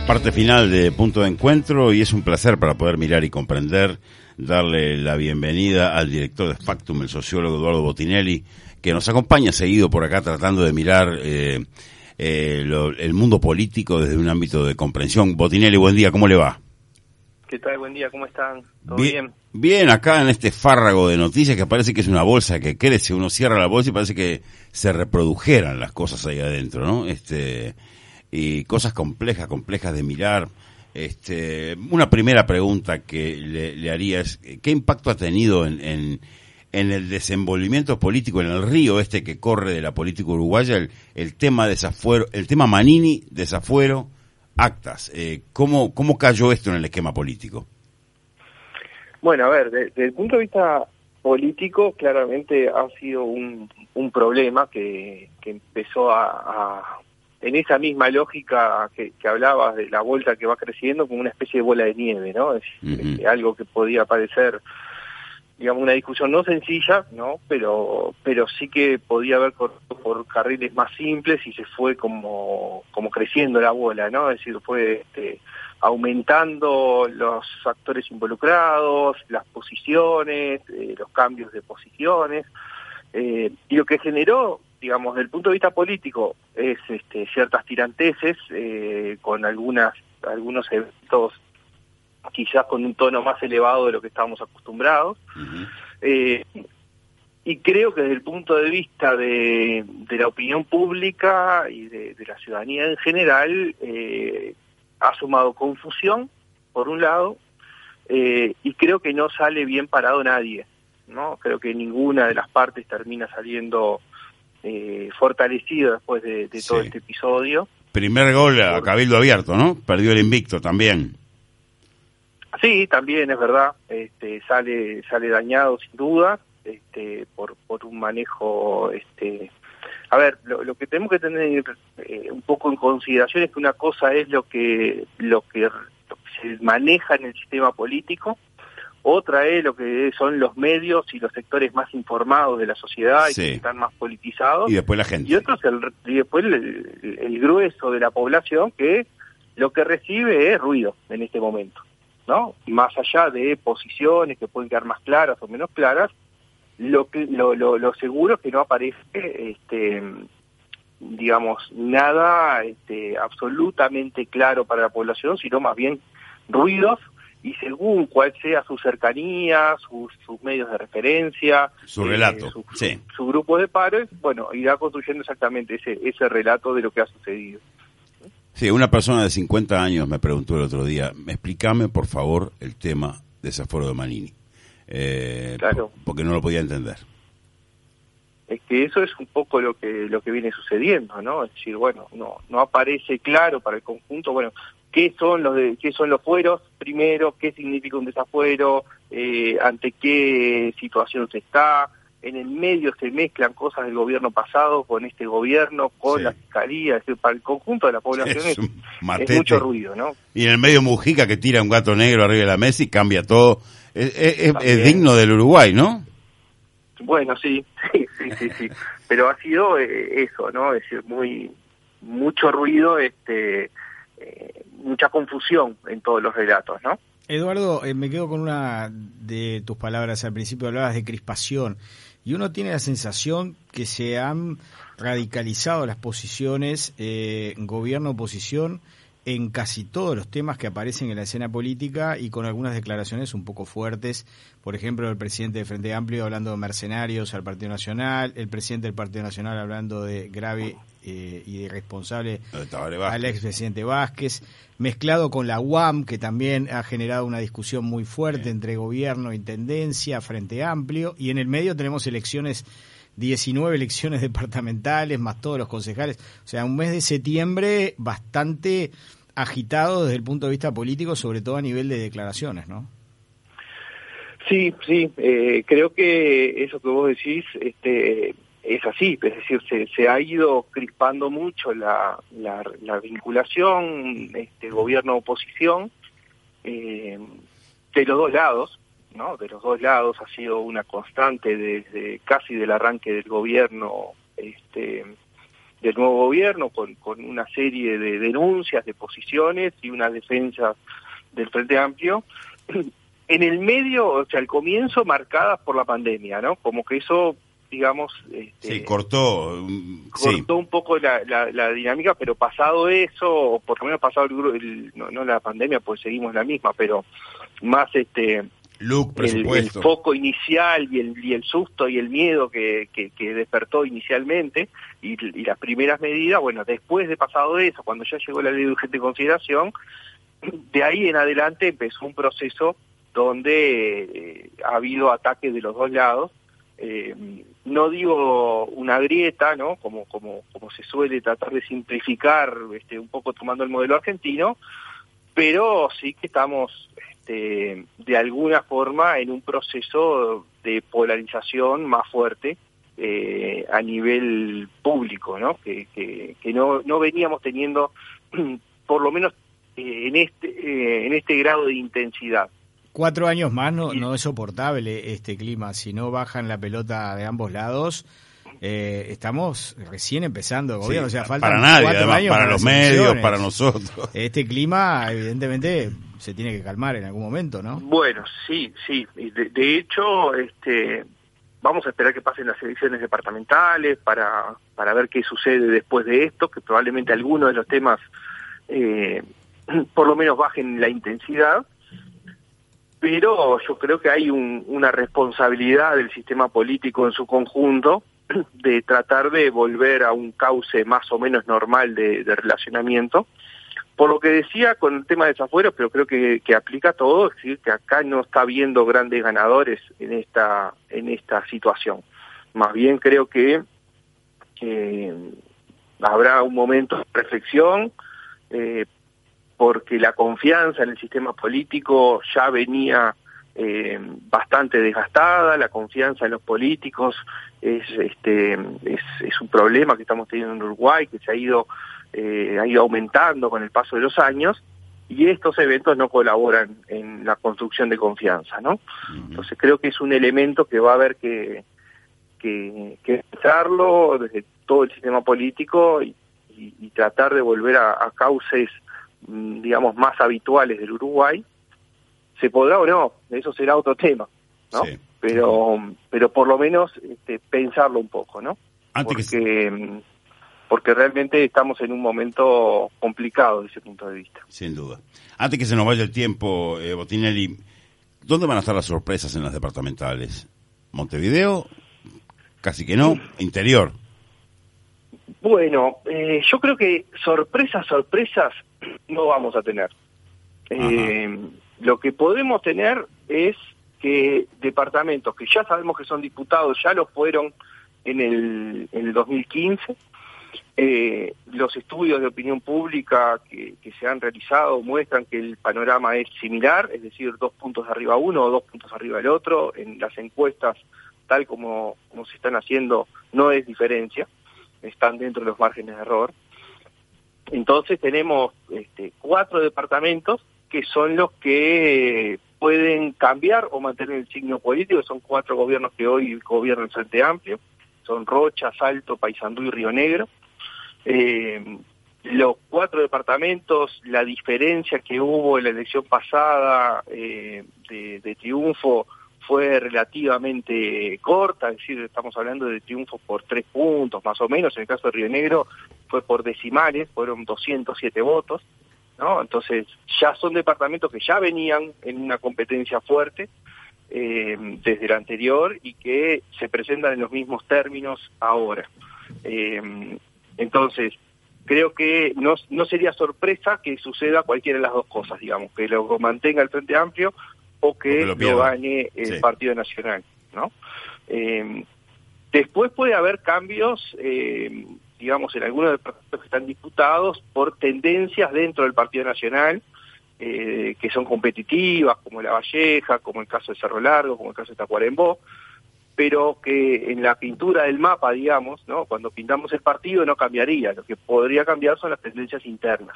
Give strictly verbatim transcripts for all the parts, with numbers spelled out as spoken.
Parte final de Punto de Encuentro, y es un placer para poder mirar y comprender, darle la bienvenida al director de Spactum, el sociólogo Eduardo Botinelli, que nos acompaña seguido por acá tratando de mirar eh, eh, lo, el mundo político desde un ámbito de comprensión. Botinelli, buen día, ¿cómo le va? ¿Qué tal? Buen día, ¿cómo están? ¿Todo bien? Bien, bien acá en este fárrago de noticias que parece que es una bolsa que crece, uno cierra la bolsa y parece que se reprodujeran las cosas ahí adentro, ¿no? Este... y cosas complejas, complejas de mirar. Este, una primera pregunta que le, le haría es, ¿qué impacto ha tenido en, en, en el desenvolvimiento político, en el río este que corre de la política uruguaya, el, el tema desafuero, el tema Manini, desafuero, actas? Eh, ¿cómo, ¿Cómo cayó esto en el esquema político? Bueno, a ver, desde el punto de vista político, claramente ha sido un, un problema que, que empezó a... a en esa misma lógica que, que hablabas de la vuelta que va creciendo como una especie de bola de nieve, ¿no? Es decir, uh-huh. algo que podía parecer, digamos, una discusión no sencilla, ¿no? Pero pero sí que podía haber corrido por carriles más simples y se fue como como creciendo la bola, ¿no? Es decir, fue este, aumentando los actores involucrados, las posiciones, eh, los cambios de posiciones, eh, y lo que generó, digamos, desde el punto de vista político, es este, ciertas tiranteses, eh, con algunas algunos eventos quizás con un tono más elevado de lo que estábamos acostumbrados. Uh-huh. eh, y creo que desde el punto de vista de, de la opinión pública y de, de la ciudadanía en general, eh, ha sumado confusión, por un lado, eh, y creo que no sale bien parado nadie, ¿no? Creo que ninguna de las partes termina saliendo Eh, fortalecido después de, de todo sí. este episodio. Primer gol a Cabildo Abierto, ¿no? Perdió el invicto también. Sí, también es verdad. Este, sale sale dañado sin duda, este, por por un manejo. Este, a ver, lo, lo que tenemos que tener eh, un poco en consideración es que una cosa es lo que lo que, lo que se maneja en el sistema político. Otra es lo que son los medios y los sectores más informados de la sociedad, sí. y que están más politizados. Y después la gente. Y otro es el, y después el, el, el grueso de la población, que lo que recibe es ruido en este momento, ¿no? Más allá de posiciones que pueden quedar más claras o menos claras, lo que lo, lo, lo seguro es que no aparece, este, digamos, nada este, absolutamente claro para la población, sino más bien ruidos. Y según cuál sea su cercanía, sus, sus medios de referencia, su relato, eh, su, sí. su, su grupo de pares, bueno, irá construyendo exactamente ese ese relato de lo que ha sucedido. Sí, una persona de cincuenta años me preguntó el otro día, explícame por favor el tema desafuero de Manini, eh, claro. porque no lo podía entender. Es que eso es un poco lo que lo que viene sucediendo, ¿no? Es decir, bueno, no no aparece claro para el conjunto, bueno, qué son los de, qué son los fueros primero, qué significa un desafuero, eh, ante qué situación se está. En el medio se mezclan cosas del gobierno pasado con este gobierno, con sí. la fiscalía, es decir, para el conjunto de la población es, es, es mucho ruido, ¿no? Y en el medio Mujica, que tira un gato negro arriba de la mesa y cambia todo. Es, es, es digno del Uruguay, ¿no? Bueno, sí, sí, sí, sí, sí. Pero ha sido eh, eso, ¿no? Es decir, muy mucho ruido, este eh, mucha confusión en todos los relatos, ¿no? Eduardo, eh, me quedo con una de tus palabras al principio, hablabas de crispación, y uno tiene la sensación que se han radicalizado las posiciones eh, gobierno-oposición en casi todos los temas que aparecen en la escena política, y con algunas declaraciones un poco fuertes. Por ejemplo, el presidente de Frente Amplio hablando de mercenarios al Partido Nacional, el presidente del Partido Nacional hablando de grave eh, y de irresponsable al expresidente Vázquez, mezclado con la U A M, que también ha generado una discusión muy fuerte sí. entre gobierno, intendencia, Frente Amplio, y en el medio tenemos elecciones, diecinueve elecciones departamentales, más todos los concejales. O sea, un mes de septiembre bastante agitado desde el punto de vista político, sobre todo a nivel de declaraciones, ¿no? Sí, sí, eh, creo que eso que vos decís este, es así, es decir, se, se ha ido crispando mucho la, la, la vinculación este, gobierno-oposición eh, de los dos lados, ¿no? De los dos lados ha sido una constante desde casi del arranque del gobierno, este, del nuevo gobierno, con, con una serie de denuncias, de posiciones y unas defensas del Frente Amplio, en el medio, o sea, al comienzo marcadas por la pandemia, ¿no? Como que eso, digamos... Este, sí, cortó. Cortó sí. un poco la, la, la dinámica, pero pasado eso, o por lo menos pasado el, el no, no la pandemia, pues seguimos la misma, pero más este... Look, el, el foco inicial y el, y el susto y el miedo que, que, que despertó inicialmente y, y las primeras medidas, bueno, después de pasado eso, cuando ya llegó la ley de urgente consideración, de ahí en adelante empezó un proceso donde eh, ha habido ataques de los dos lados. Eh, no digo una grieta, ¿no? Como, como, como se suele tratar de simplificar, este, un poco tomando el modelo argentino, pero sí que estamos este, de alguna forma en un proceso de polarización más fuerte eh, a nivel público, ¿no? Que, que, que no, no veníamos teniendo, por lo menos eh, en este eh, en este grado de intensidad. Cuatro años más no, no es soportable este clima. Si no bajan la pelota de ambos lados, eh, estamos recién empezando el gobierno. Sí, o sea, faltan para nadie, cuatro además, años para, para los las medios, elecciones. para nosotros. Este clima, evidentemente, se tiene que calmar en algún momento, ¿no? Bueno, sí, sí. De, de hecho, este, vamos a esperar que pasen las elecciones departamentales para, para ver qué sucede después de esto, que probablemente algunos de los temas eh, por lo menos bajen la intensidad. Pero yo creo que hay un, una responsabilidad del sistema político en su conjunto de tratar de volver a un cauce más o menos normal de, de relacionamiento. Por lo que decía con el tema de desafueros, pero creo que, que aplica a todo, es decir, que acá no está habiendo grandes ganadores en esta en esta situación. Más bien creo que eh, habrá un momento de reflexión, eh, porque la confianza en el sistema político ya venía eh, bastante desgastada, la confianza en los políticos es este es, es un problema que estamos teniendo en Uruguay, que se ha ido eh, ha ido aumentando con el paso de los años, y estos eventos no colaboran en la construcción de confianza, ¿no? Uh-huh. Entonces creo que es un elemento que va a haber que que, que pensarlo desde todo el sistema político y, y, y tratar de volver a, a cauces, digamos, más habituales del Uruguay. Se podrá o no, eso será otro tema, ¿no? Sí. Pero pero por lo menos este, pensarlo un poco, ¿no? Antes porque que... porque realmente estamos en un momento complicado desde ese punto de vista. Sin duda. Antes que se nos vaya el tiempo, eh, Botinelli, ¿dónde van a estar las sorpresas en las departamentales? ¿Montevideo? Casi que no. ¿Interior? Bueno, eh, yo creo que sorpresas, sorpresas no vamos a tener. Eh, lo que podemos tener es que departamentos que ya sabemos que son diputados, ya lo fueron en el, en el dos mil quince, eh, los estudios de opinión pública que, que se han realizado muestran que el panorama es similar, es decir, dos puntos arriba uno o dos puntos arriba el otro. En las encuestas, tal como, como se están haciendo, no es diferencia, están dentro de los márgenes de error. Entonces tenemos este, cuatro departamentos que son los que pueden cambiar o mantener el signo político. Son cuatro gobiernos que hoy gobiernan el Frente Amplio, son Rocha, Salto, Paysandú y Río Negro. Eh, los cuatro departamentos, la diferencia que hubo en la elección pasada eh, de, de triunfo fue relativamente corta, es decir, estamos hablando de triunfos por tres puntos más o menos. En el caso de Río Negro fue por decimales, fueron doscientos siete votos, ¿no? Entonces ya son departamentos que ya venían en una competencia fuerte eh, desde el anterior y que se presentan en los mismos términos ahora. Eh, entonces creo que no, no sería sorpresa que suceda cualquiera de las dos cosas, digamos, que lo mantenga el Frente Amplio o que lo, lo gane el sí. Partido Nacional, ¿no? Eh, después puede haber cambios, eh, digamos, en algunos departamentos que están disputados por tendencias dentro del Partido Nacional, eh, que son competitivas, como La Valleja, como el caso de Cerro Largo, como el caso de Tacuarembó, pero que en la pintura del mapa, digamos, ¿no? Cuando pintamos el partido no cambiaría, lo que podría cambiar son las tendencias internas.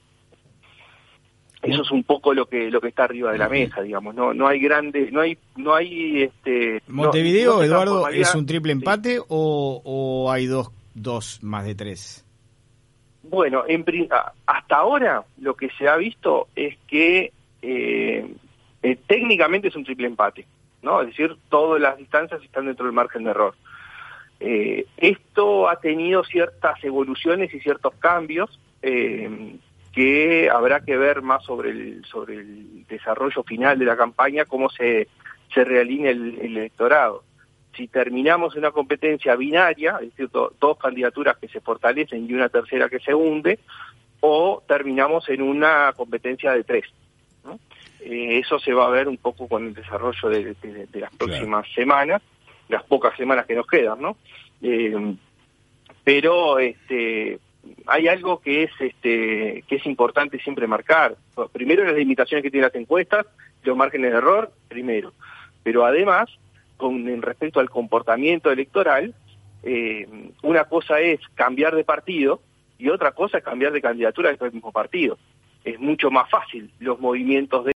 Eso es un poco lo que lo que está arriba de la mesa, digamos. No no hay grandes, no hay no hay este Montevideo, no, no Eduardo, ¿es un triple empate sí. o, o hay dos dos más de tres? Bueno, en, hasta ahora lo que se ha visto es que eh, eh, técnicamente es un triple empate, ¿no? Es decir, todas las distancias están dentro del margen de error. Eh, esto ha tenido ciertas evoluciones y ciertos cambios eh, que habrá que ver más sobre el sobre el desarrollo final de la campaña, cómo se, se realinea el, el electorado. Si terminamos en una competencia binaria, es decir, do, dos candidaturas que se fortalecen y una tercera que se hunde, o terminamos en una competencia de tres, ¿no? Eh, eso se va a ver un poco con el desarrollo de, de, de las próximas claro. semanas, las pocas semanas que nos quedan, ¿no? Eh, pero este, hay algo que es este, que es importante siempre marcar. Primero, las limitaciones que tienen las encuestas, los márgenes de error, primero. Pero además, con en respecto al comportamiento electoral, eh, una cosa es cambiar de partido y otra cosa es cambiar de candidatura dentro del mismo partido. Es mucho más fácil los movimientos de